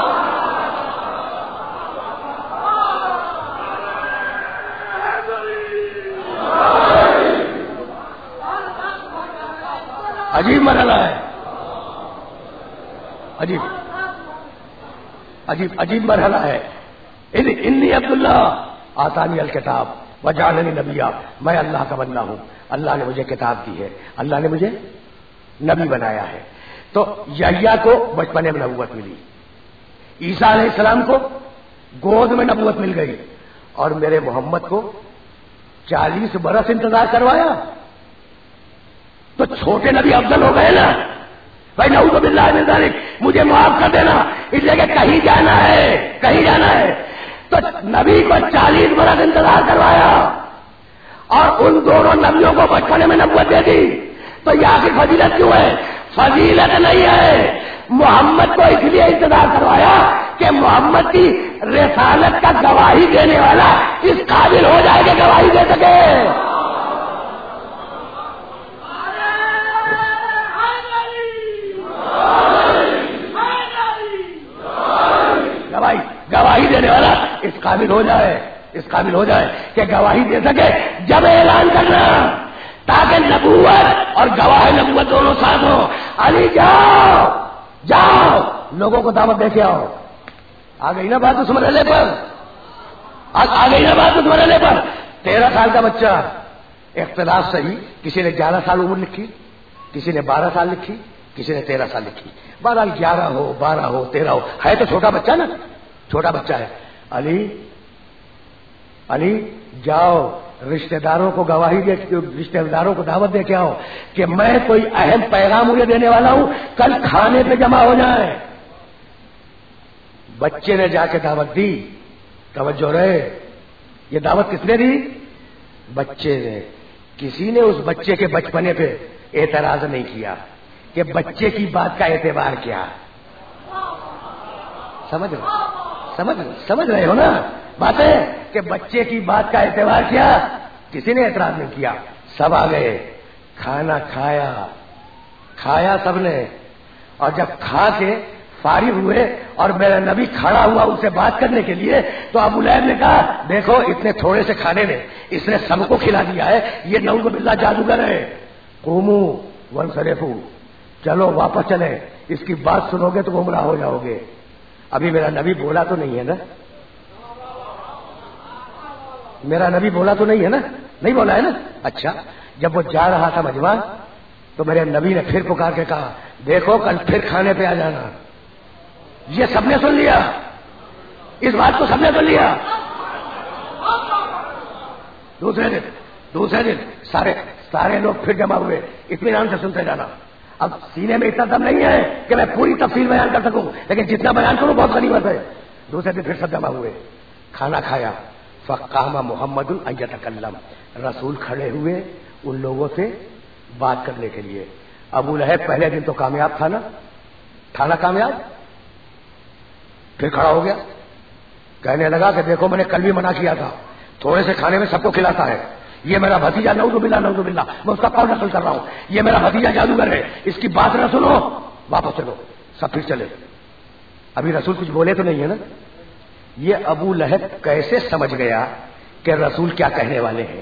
عجیب مرحلہ ہے، عجیب عجیب عجیب مرحلہ ہے۔ انی عبداللہ آتانی الکتاب وجعلنی نبیا، میں اللہ کا بندہ ہوں، اللہ نے مجھے کتاب دی ہے، اللہ نے مجھے نبی بنایا ہے۔ تو یحییٰ کو بچپنے میں نبوت ملی، عیسیٰ علیہ السلام کو گود میں نبوت مل گئی، اور میرے محمد کو چالیس برس انتظار کروایا، تو چھوٹے نبی افضل ہو گئے نا بھائی؟ نعوذ باللہ من ذالک، مجھے معاف کر دینا، اس لیے کہ کہیں جانا ہے کہیں جانا ہے تو نبی کو چالیس برس انتظار کروایا، اور ان دونوں نبیوں کو بچپنے میں نبوت دے دی۔ تو یہ آخر فضیلت کیوں ہے؟ فضیلت نہیں ہے، محمد کو اس لیے انتظار کروایا کہ محمد کی رسالت کا گواہی دینے والا اس قابل ہو جائے کہ گواہی دے سکے۔ گواہی گواہی دینے والا اس قابل ہو جائے اس قابل ہو جائے کہ گواہی دے سکے، جب اعلان کرنا تاکہ نبوت اور گواہ نبوت دونوں ساتھ ہوں۔ علی جاؤ جاؤ لوگوں کو دعوت دے کے آؤ۔ آ گئی نا بات اس مرحلے پر؟ آ گئی نا بات اس مرحلے پر؟ تیرہ سال کا بچہ اختلاف صحیح، کسی نے گیارہ سال عمر لکھی، کسی نے بارہ سال لکھی، کسی نے تیرہ سال لکھی. بہرحال گیارہ ہو، بارہ ہو، تیرہ ہو، ہے تو چھوٹا بچہ نا، چھوٹا بچہ ہے. علی علی جاؤ رشتہ داروں کو گواہی دے، رشتہ داروں کو دعوت دے کے آؤ کہ میں کوئی اہم پیغام انہیں دینے والا ہوں، کل کھانے پہ جمع ہو جائیں. بچے نے جا کے دعوت دی. توجہ رہے، یہ دعوت کس نے دی؟ بچے نے. کسی نے اس بچے کے بچپنے پہ اعتراض نہیں کیا کہ بچے کی بات کا اعتبار کیا. سمجھ رہے سمجھ سمجھ رہے ہو نا باتیں، کہ بچے کی بات کا اعتبار کیا؟ کسی نے اعتراض نہیں کیا. سب آ گئے، کھانا کھایا کھایا سب نے، اور جب کھا کے فارغ ہوئے اور میرا نبی کھڑا ہوا ان سے بات کرنے کے لیے، تو ابو لہب نے کہا دیکھو اتنے تھوڑے سے کھانے میں اس نے سب کو کھلا دیا ہے، یہ نعوذ باللہ جادوگر ہے. قوموا وانصرفوا، چلو واپس چلیں، اس کی بات سنو گے تو گمراہ ہو جاؤ گے. ابھی میرا نبی بولا تو نہیں ہے نا، میرا نبی بولا تو نہیں ہے نا، نہیں بولا ہے نا. اچھا، جب وہ جا رہا تھا مجمع تو میرے نبی نے پھر پکار کے کہا دیکھو کل پھر کھانے پہ آ جانا. یہ سب نے سن لیا، اس بات کو سب نے سن لیا. دوسرے دن دوسرے دن سارے سارے لوگ پھر جمع ہوئے. اطمینان سے سنتے جانا. اب سینے میں اتنا دم نہیں ہے کہ میں پوری تفصیل بیان کر سکوں، لیکن جتنا بیان کروں بہت غنیمت ہے. دوسرے دن پھر سب جمع ہوئے، کھانا کھایا. فقام محمد ان یتکلم، رسول کھڑے ہوئے ان لوگوں سے بات کرنے کے لیے. ابو لہب پہلے دن تو کامیاب تھا نا، تھا نا کامیاب. پھر کھڑا ہو گیا، کہنے لگا کہ دیکھو میں نے کل بھی منع کیا تھا، تھوڑے سے کھانے میں سب کو کھلاتا ہے. یہ میرا بھتیجا نعوذ باللہ نعوذ باللہ، میں اس کا قول نقل کر رہا ہوں، یہ میرا بھتیجا جادوگر ہے، اس کی بات نہ سنو، واپس چلو. سب پھر چلے. ابھی رسول کچھ بولے تو نہیں ہے نا. یہ ابو لہب کیسے سمجھ گیا کہ رسول کیا کہنے والے ہیں؟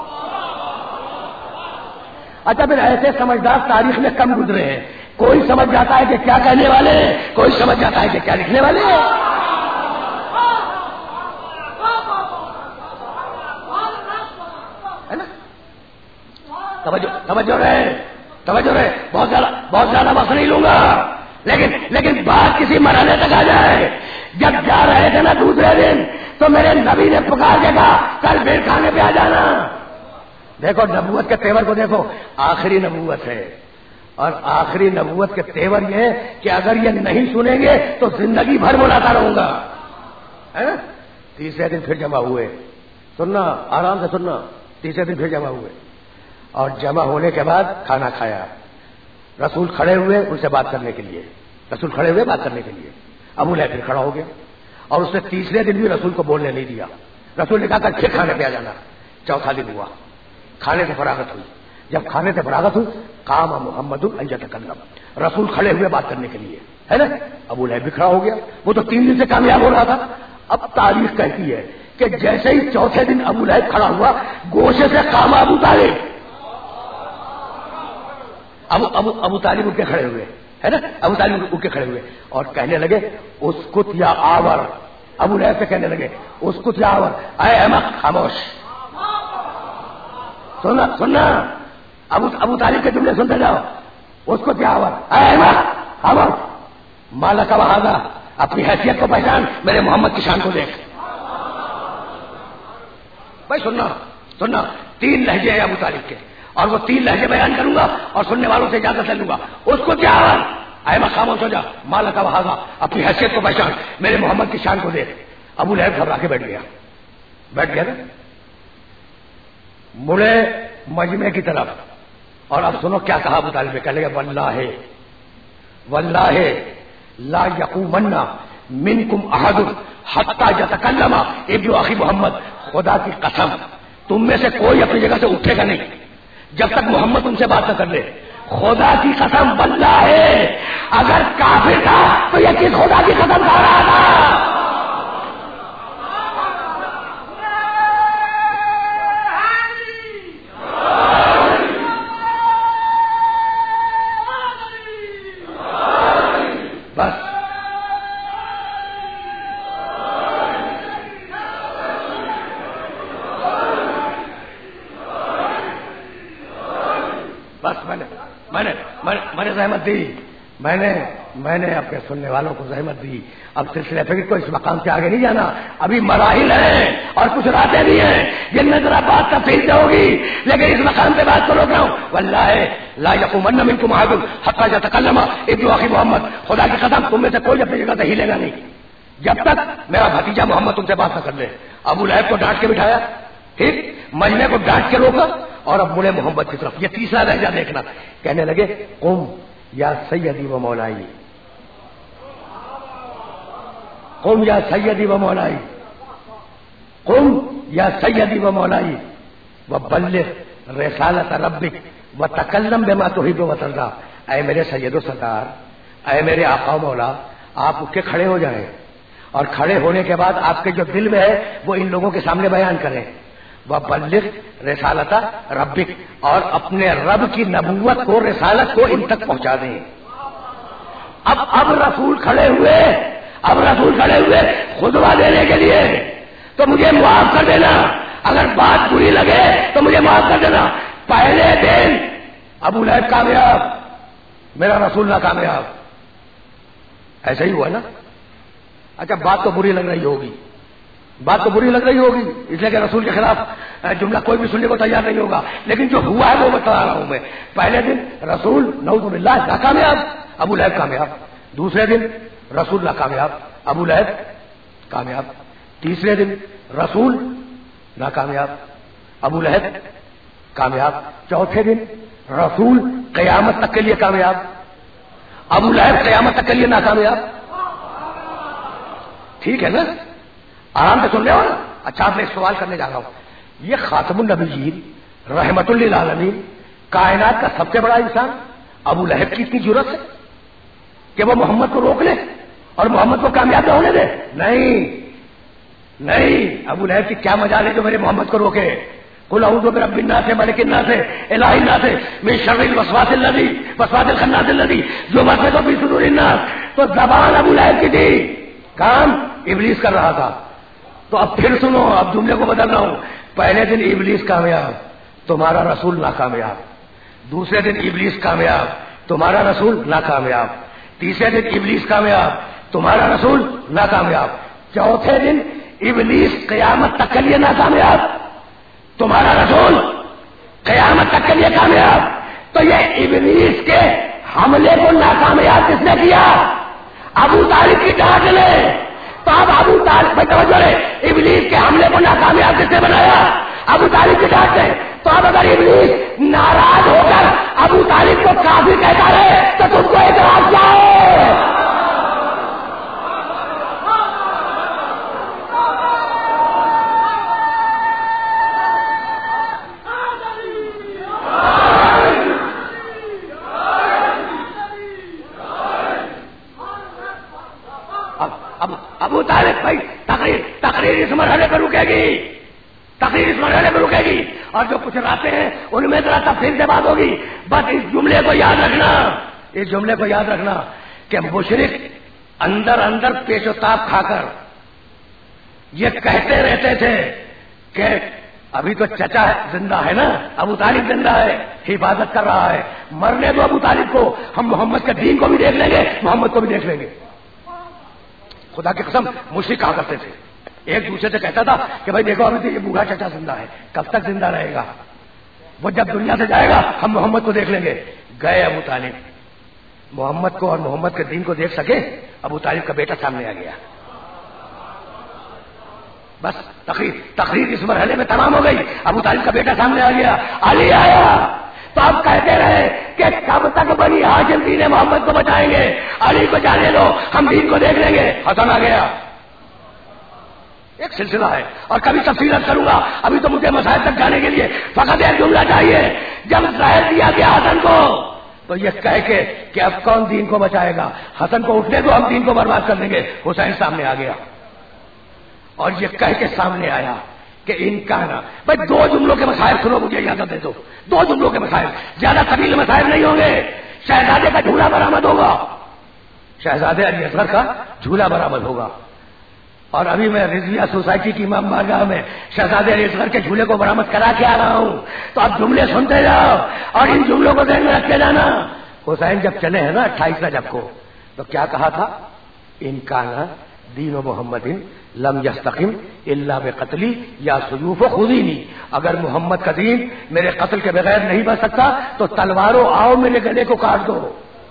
اچھا پھر ایسے سمجھدار تاریخ میں کم گزرے ہیں. کوئی سمجھ جاتا ہے کہ کیا کہنے والے ہیں، کوئی سمجھ جاتا ہے کہ کیا لکھنے والے ہیں. ہے نا؟ توجہ توجہ رہے توجہ رہے بہت زیادہ بہت زیادہ وقت نہیں لوں گا، لیکن لیکن بات کسی مرحلے تک آ جائے. جب جا رہے تھے نا دوسرے دن تو میرے نبی نے پکار کے کہا کل پھر کھانے پہ آ جانا. دیکھو نبوت کے تیور کو دیکھو، آخری نبوت ہے، اور آخری نبوت کے تیور یہ کہ اگر یہ نہیں سنیں گے تو زندگی بھر بلاتا رہوں گا. ہے نا؟ تیسرے دن پھر جمع ہوئے، سننا آرام سے سننا. تیسرے دن پھر جمع ہوئے اور جمع ہونے کے بعد کھانا کھایا. رسول کھڑے ہوئے ان سے بات کرنے کے لیے، رسول کھڑے ہوئے بات کرنے کے لیے. ابو لہب پھر کھڑا ہو گیا اور اس نے تیسرے دن بھی رسول کو بولنے نہیں دیا. رسول نے کہا کہ پھر کھانے پہ آ جانا. چوتھا دن ہوا، کھانے سے فراغت ہوئی. جب کھانے سے فراغت ہوئی قام محمد ان یتکلم، رسول کھڑے ہوئے بات کرنے کے لیے. ہے نا؟ ابو لہب بھی کھڑا ہو گیا، وہ تو تین دن سے کامیاب ہو رہا تھا. اب تاریخ کہتی ہے کہ جیسے ہی چوتھے دن ابو لہب کھڑا ہوا گوشے سے قام ابو طالب. ابو ابو ابو طالب اٹھ کے کھڑے ہوئے. ہے نا؟ ابو طالب اٹھ کے کھڑے ہوئے اور کہنے لگے اسکت یا آور. ابو لہب سے کہنے لگے اسکت یا آور، اے احمق خاموش. سننا سننا ابو ابو طالب کے جملے سنتے جاؤ. اسکت یا آور، اے احمق خاموش. مالا کا بہادا، اپنی حیثیت کو پہچان، میرے محمد کی شان کو دیکھ. بھائی سننا سننا تین لہجے ہیں ابو طالب کے، اور وہ تین لہجے بیان کروں گا اور سننے والوں سے اجازت لے لوں گا. اس کو کیا احمد خاموش ہو جا، مالا کا بہادا، اپنی حیثیت کو پہچان، میرے محمد کی شان کو دیکھ. ابو لہب گھبرا کے بیٹھ گیا بیٹھ گیا نا. مڑے مجمع کی طرف اور اب سنو کیا کہا ابو طالب نے. کہنے لگا واللہ واللہ لا یقومن منکم احد حتی یتکلم ابن اخی محمد. خدا کی قسم تم میں سے کوئی اپنی جگہ سے اٹھے گا نہیں جب تک محمد تم سے بات نہ کر لے. خدا کی قسم واللہ ہے، اگر کافر تھا تو یہ کس خدا کی قسم کھا رہا تھا؟ بس بس میں نے میں نے میں نے زحمت دی، میں نے میں نے اپنے سننے والوں کو زحمت دی. اب سلسلہ فکر کو اس مقام سے آگے نہیں جانا، ابھی مراحل ہیں اور کچھ راتیں بھی ہیں جن میں ذرا بات تفصیل سے ہوگی، لیکن اس مقام پہ بات کو روک رہا ہوں. واللہ لا یقومن منکم احد حتی یتکلم ابن اخی محمد، خدا کی قسم تم میں سے کوئی اپنی جگہ سے ہلے گا نہیں جب تک میرا بھتیجا محمد تم سے بات نہ کر لے. ابو لہب کو ڈانٹ کے بٹھایا، ٹھیک، مجمع کو ڈانٹ کے روکا، اور اب مڑے محمد کی طرف. یہ تیسرا لہجہ دیکھنا. کہنے لگے قم یا سیدی و مولائی، قم یا سیدی و مولائی، قم یا سیدی و مولائی وبلغ رسالت ربک وتکلم بما تحب وترضى. اے میرے سید و سردار، اے میرے آقا و مولا، آپ اٹھ کے کھڑے ہو جائیں، اور کھڑے ہونے کے بعد آپ کے جو دل میں ہے وہ ان لوگوں کے سامنے بیان کریں. وبلغ رسالت ربک، اور اپنے رب کی نبوت کو، رسالت کو ان تک پہنچا دیں. اب اب رسول کھڑے ہوئے اب رسول کھڑے ہوئے خطبہ دینے کے لیے. تو مجھے معاف کر دینا، اگر بات بری لگے تو مجھے معاف کر دینا. پہلے دن ابو لہب کامیاب، میرا رسول نہ کامیاب. ایسا ہی ہوا نا. اچھا بات تو بری لگ رہی ہوگی، بات تو بری لگ رہی ہوگی اس لیے کہ رسول کے خلاف جملہ کوئی بھی سننے کو تیار نہیں ہوگا، لیکن جو ہوا ہے وہ بتا رہا ہوں میں. پہلے دن رسول نعوذ باللہ ناکامیاب، ابو لہب کامیاب. دوسرے دن رسول ناکامیاب، ابو لہب کامیاب. تیسرے دن رسول ناکامیاب، ابو لہب کامیاب. چوتھے دن رسول قیامت تک کے لیے کامیاب، ابو لہب قیامت تک کے لیے ناکامیاب. ٹھیک ہے نا، آرام سے سن رہے ہو نا. اچھا آپ میں ایک سوال کرنے جا رہا ہوں. یہ خاتم النبیین رحمت للعالمین، کائنات کا سب سے بڑا انسان، ابو لہب کی اتنی ضرورت ہے کہ وہ محمد کو روک لے اور محمد کو کامیاب نہ ہونے دے؟ نہیں نہیں، ابو لہب کی کیا مجال ہے جو میرے محمد کو روکے. قل اعوذ برب الناس ملک الناس الہ الناس من شر الوسواس الذی وسواس الخناس الذی یوسوس فی صدور الناس. تو زبان ابو لہب کی تھی، کام ابلیس کر رہا تھا. تو اب پھر سنو، اب جملے کو بدل رہا ہوں. پہلے دن ابلیس کامیاب، تمہارا رسول ناکامیاب. دوسرے دن ابلیس کامیاب، تمہارا رسول ناکامیاب. تیسرے دن ابلیس کامیاب، تمہارا رسول ناکامیاب. چوتھے دن ابلیس قیامت تک کے لیے ناکامیاب، تمہارا رسول قیامت تک کے لیے کامیاب. تو یہ ابلیس کے حملے کو ناکامیاب کس نے کیا؟ ابو طالب کی ڈانٹ نے. تو اب ابو طالب میں توجہ ہے، ابلیس کے حملے کو ناکامیاب کس نے بنایا؟ ابو طالب کی ڈانٹ نے. تو اب اگر ابلیس ناراض ہو کر ابو طالب کو کافر کہتا رہے تو تم کو اعتراض کیا ہے؟ ابو طالب بھائی تقریر تقریر اس مرحلے پر رکے گی، تقریر اس مرحلے پر رکے گی، اور جو کچھ راتیں ہیں ان میں ذرا تفصیل سے بات ہوگی. بس اس جملے کو یاد رکھنا، اس جملے کو یاد رکھنا کہ مشرک اندر اندر پیش و تاب کھا کر یہ کہتے رہتے تھے کہ ابھی تو چچا زندہ ہے نا، ابو طالب زندہ ہے، حفاظت کر رہا ہے، مرنے دو ابو طالب کو، ہم محمد کے دین کو بھی دیکھ لیں گے، محمد کو بھی دیکھ لیں گے. خدا کی قسم مشرک کہا کرتے تھے، ایک دوسرے سے کہتا تھا کہ بھائی دیکھو ابھی تو یہ بوڑھا چچا زندہ ہے، کب تک زندہ رہے گا، وہ جب دنیا سے جائے گا ہم محمد کو دیکھ لیں گے. گئے ابو طالب، محمد کو اور محمد کے دین کو دیکھ سکے. ابو طالب کا بیٹا سامنے آ گیا. بس تقریر تقریر اس مرحلے میں تمام ہو گئی. ابو طالب کا بیٹا سامنے آ گیا، علی آیا. تو آپ کہتے رہے کہ کب تک بنی ہاشم دین محمد کو بچائیں گے، علی کو جانے دو ہم دین کو دیکھ لیں گے. حسن آ گیا. ایک سلسلہ ہے اور کبھی تفصیلات کروں گا، ابھی تو مجھے مسائل تک جانے کے لیے فقط ایک جملہ چاہیے. جب ظاہر دیا گیا حسن کو تو یہ کہہ کے کہ اب کون دین کو بچائے گا، حسن کو اٹھنے دو ہم دین کو برباد کر دیں گے. حسین سامنے آ گیا اور یہ کہہ کے سامنے آیا کہ ان کا نا بھائی دو جملوں کے مسائل سنو، مجھے اجازت دے دو. دو جملوں کے مسائل، زیادہ طویل مسائل نہیں ہوں گے. شہزادے کا جھولا برآمد ہوگا، شہزادے علی اصغر کا جھولا برآمد ہوگا. اور ابھی میں رضویہ سوسائٹی کی امام بارگاہ میں شہزادے علی اصغر کے جھولے کو برآمد کرا کے آ رہا ہوں، تو آپ جملے سنتے جاؤ اور ان جملوں کو ذہن میں رکھ کے جانا۔ حسین جب چلے ہیں نا اٹھائیس رجب کو، تو کیا کہا تھا؟ ان کانا دین و محمد لم یستقم الا بقتلی یا سیوف و خذینی، اگر محمد کا دین میرے قتل کے بغیر نہیں بن سکتا تو تلواروں آؤ میرے گلے کو کاٹ دو۔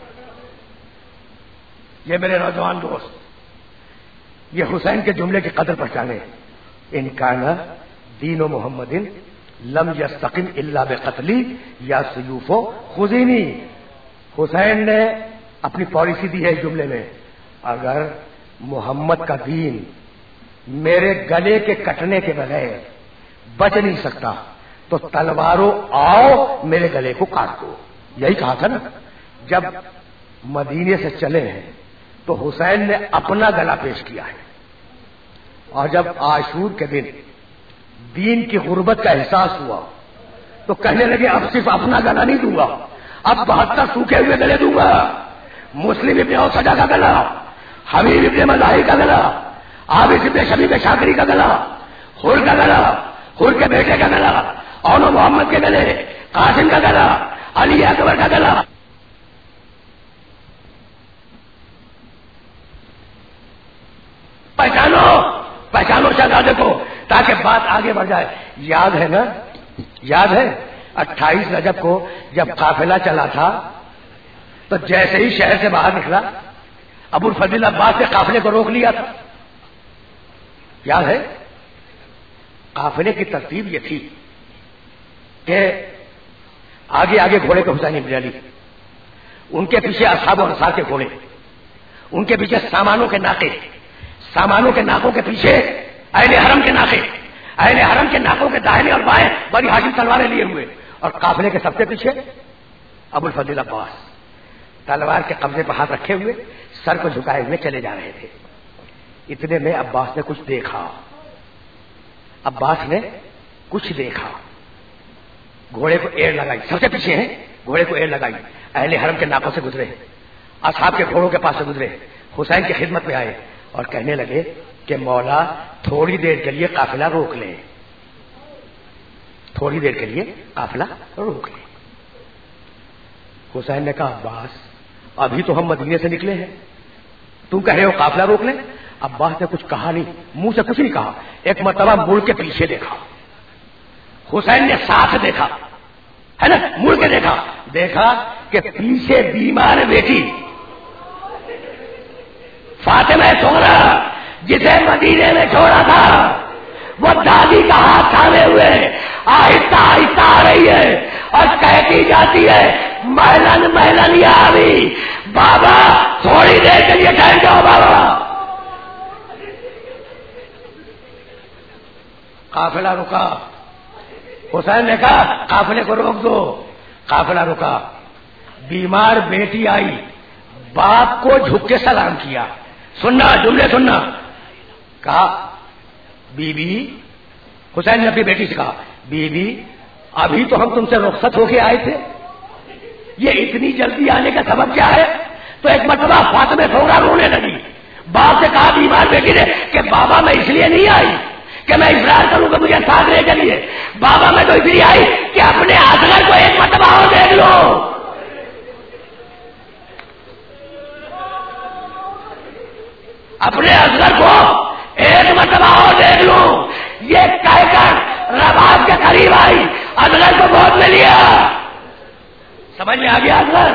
یہ میرے نوجوان دوست، یہ حسین کے جملے کی قدر پہچانے۔ ان کانا دین و محمد لم یستقم الا بقتلی یا سیوف و خذینی۔ حسین نے اپنی پالیسی دی ہے اس جملے میں، اگر محمد کا دین میرے گلے کے کٹنے کے بغیر بچ نہیں سکتا تو تلواروں آؤ میرے گلے کو کاٹ دو۔ یہی کہا تھا نا۔ جب مدینے سے چلے ہیں تو حسین نے اپنا گلا پیش کیا ہے، اور جب عاشور کے دن دین کی غربت کا احساس ہوا تو کہنے لگے اب صرف اپنا گلا نہیں دوں گا، اب بہتر سوکھے ہوئے گلے دوں گا۔ مسلم ابن اوسجا کا گلا، حبیب ابن مظاہر کا گلا، عابد ابن شبیب شاکری کا گلا، خر کا گلا، خر کے بیٹے کا گلا، اونو محمد کے گلے، قاسم کا گلا، علی اکبر کا گلا۔ پہچانو پہچانو شہزادے کو تاکہ بات آگے بڑھ جائے۔ یاد ہے نا، یاد ہے اٹھائیس رجب کو جب قافلہ چلا تھا تو جیسے ہی شہر سے باہر نکلا ابو الفضل عباس نے قافلے کو روک لیا تھا، یاد ہے؟ قافلے کی ترتیب یہ تھی کہ آگے آگے گھوڑے کے حسین بن علی، ان کے پیچھے اصحاب و انصار کے گھوڑے، ان کے پیچھے سامانوں کے ناکے، سامانوں کے ناکوں کے پیچھے اہل حرم کے ناکے، اہل حرم کے ناکوں کے دائیں اور بائیں بڑی ہاشم تلواریں لیے ہوئے، اور قافلے کے سب سے پیچھے ابو الفضل عباس تلوار کے قبضے پر ہاتھ رکھے ہوئے سر کو جھکائے ہوئے چلے جا رہے تھے۔ اتنے میں عباس نے کچھ دیکھا، عباس نے کچھ دیکھا، گھوڑے کو ایڑ لگائی، سب سے پیچھے ہیں، گھوڑے کو ایڑ لگائی، اہل حرم کے ناکوں سے گزرے، اصحاب کے گھوڑوں کے پاس سے گزرے، حسین کی خدمت میں آئے اور کہنے لگے کہ مولا تھوڑی دیر کے لیے قافلہ روک لیں، تھوڑی دیر کے لیے قافلہ روک لیں۔ حسین نے کہا عباس ابھی تو ہم مدینے سے نکلے ہیں، تم کہہ رہے ہو قافلہ روک لیں؟ عباس نے کچھ کہا نہیں، منہ سے کچھ نہیں کہا، ایک مرتبہ مڑ کے پیچھے دیکھا، حسین نے ساتھ دیکھا ہے نا، مڑ کے دیکھا، دیکھا کہ پیچھے بیمار بیٹی فاطمہ سغرا جسے مدینے میں چھوڑا تھا وہ دادی کا ہاتھ تھامے ہوئے آہستہ آہستہ آ رہی ہے اور کہتی جاتی ہے محلن محلن یا ابھی، بابا تھوڑی دیر کے لیے ٹھہر جاؤ بابا۔ قافلہ رکا، حسین نے کہا قافلے کو روک دو، قافلہ رکا، بیمار بیٹی آئی، باپ کو جھک کے سلام کیا، سننا جملے سننا، کہا بی بی، حسین نے اپنی بیٹی سے کہا بی بی ابھی تو ہم تم سے رخصت ہو کے آئے تھے، یہ اتنی جلدی آنے کا سبب کیا ہے؟ تو ایک مرتبہ فاطمہ سغرا رونے لگی، باپ سے کہا بیمار بیٹی نے کہ بابا میں اس لیے نہیں آئی کہ میں اصرار کروں کہ مجھے ساتھ لے چلیے، بابا میں تو اس لیے آئی کہ اپنے اصغر کو ایک مرتبہ اور دیکھ لو۔ اپنے اصغر کو ایک مرتبہ اور دیکھ لوں، یہ کہہ کر رباب کے قریب آئی، اصغر کو گود میں لیا، سمجھ میں آ گیا؟ اصغر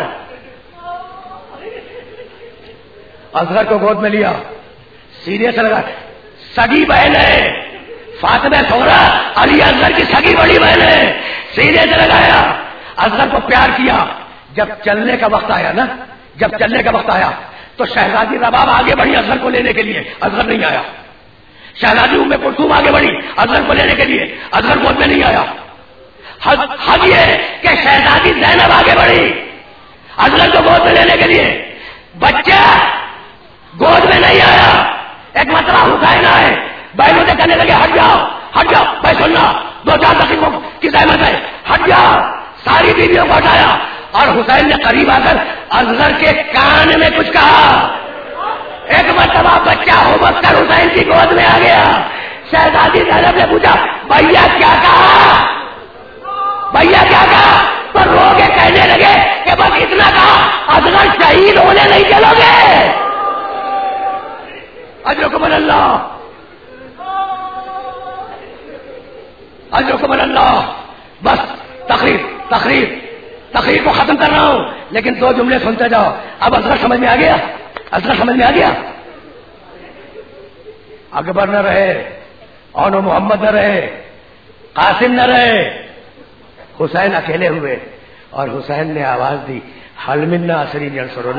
اصغر کو گود میں لیا، سینے سے لگا، سگی بہن ہے فاطمہ سغرا، علی اصغر کی سگی بڑی بہن ہے، سینے سے لگایا، اصغر کو پیار کیا۔ جب چلنے کا وقت آیا نا، جب چلنے کا وقت آیا تو شہزادی رباب آگے بڑھی اصغر کو لینے کے لیے، اصغر نہیں آیا، شہزادی ام کلثوم آگے بڑھی اصغر کو لینے کے لیے، اصغر گود میں نہیں آیا، حد یہ کہ شہزادی زینب آگے بڑھی اصغر کو گود میں لینے کے لیے، بچہ گود میں نہیں آیا، ایک مرتبہ حسین آئے، بہنوں سے کہنے لگے ہٹ جاؤ ہٹ جاؤ، میں سننا دو چار دقیقوں کی زحمت ہے، ہٹ جاؤ، ساری بیویوں کو ہٹایا، اور حسین نے قریب آ کر اصغر کے کان میں کچھ کہا، ایک مرتبہ بچہ ہو بکر حسین کی گود میں آ گیا. شہزادی زینب نے پوچھا بھیا کیا کہا بھیا کیا کہا تو رو کے کہنے لگے کہ بس اتنا کہا اصغر شہید ہونے نہیں چلو گے. اجرکم اللہ اجرکم اللہ. بس تقریر تقریر تقریر کو ختم کر رہا ہوں لیکن دو جملے سنتے جاؤ. اب اصغر سمجھ میں آ گیا اصغر سمجھ میں آ گیا. اکبر نہ رہے اور محمد نہ رہے قاسم نہ رہے حسین اکیلے ہوئے اور حسین نے آواز دی حل من ناصرین ینصرنا.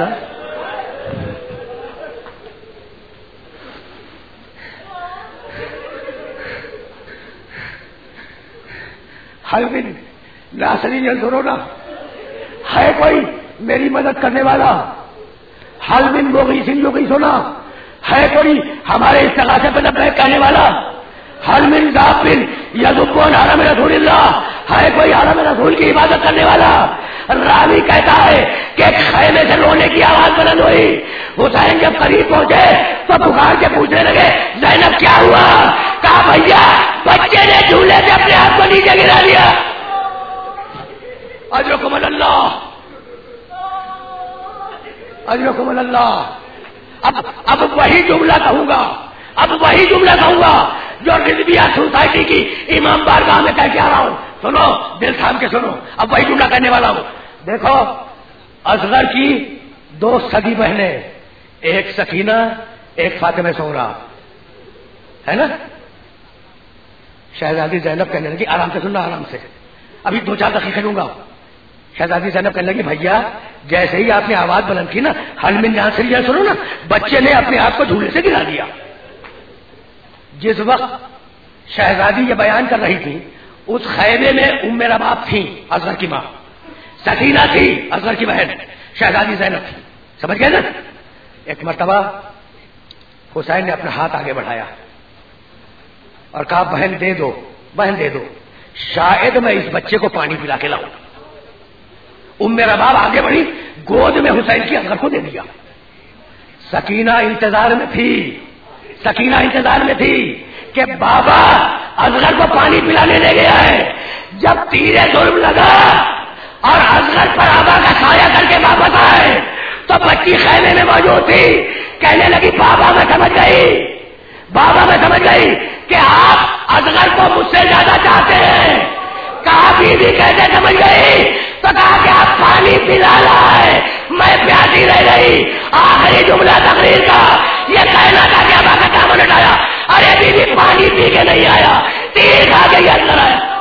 حل من ناصرین ینصرنا. ہے کوئی میری مدد کرنے والا؟ حل من مغیث یغیثنا. ہے کوئی ہمارے استغاثے پہ لبیک کہنے والا؟ حل من ذابن یذبون حرم رسول اللہ. ہے کوئی حرم رسول کی عبادت کرنے والا؟ راوی کہتا ہے کہ ایک خیمے سے رونے کی آواز بلند ہوئی. حسین جب قریب پہنچے تو پکار کے پوچھنے لگے زینب کیا ہوا؟ کہا بھیا بچے نے جھولے سے اپنے ہاتھ کو نیچے گرا دیا. اجرکم اللہ اجرکم اللہ. اب اب وہی جملہ کہوں گا اب وہی جملہ کہوں گا جو رضویہ سوسائٹی کی امام بارگاہ میں کہہ کے آ رہا ہوں. سنو دل تھام کے سنو. اب وہی جملہ کہنے والا ہوں. دیکھو اصغر کی دو سگی بہنیں ایک سکینہ ایک فاطمہ زہرا ہے نا. شہزادی زینب کہنے لگی آرام سے سننا آرام سے ابھی دو چار دقیقے لوں گا. شہزادی زینب کہنے لگی بھیا جیسے ہی آپ نے آواز بلند کی نا حل من ناصرین ینصرنا نا بچے نے اپنے آپ کو جھولے سے گرا دیا. جس وقت شہزادی یہ بیان کر رہی تھی اس خیمے میں ام رباب تھی اصغر کی ماں, سکینہ تھی اصغر کی بہن, شہزادی زینب تھی. سمجھ گئے نا. ایک مرتبہ حسین نے اپنا ہاتھ آگے بڑھایا اور کہا بہن دے دو بہن دے دو, شاید میں اس بچے کو پانی پلا کے لاؤں. ام رباب آگے بڑھی, گود میں حسین کی اصغر کو دے دیا. سکینہ انتظار میں تھی سکینہ انتظار میں تھی کہ بابا اصغر کو پانی پلانے لے گیا ہے. جب تیرے ظلم لگا اور اصغر پر آبا کا سایہ کر کے واپس آئے تو بچی خیمے میں موجود تھی. کہنے لگی بابا میں سمجھ گئی بابا میں سمجھ گئی کہ آپ اصغر کو مجھ سے زیادہ چاہتے ہیں. کہا بیوی کیسے سمجھ گئی؟ تو کہا کہ آپ پانی پلا رہا ہے, میں پیاسی رہ گئی. آخری جملہ تقریر کا یہ کہنا تھا کہ ابا کا دامن اٹھایا, ارے بیوی پانی پی کے نہیں آیا, تیر کھا کے یاد کرایا.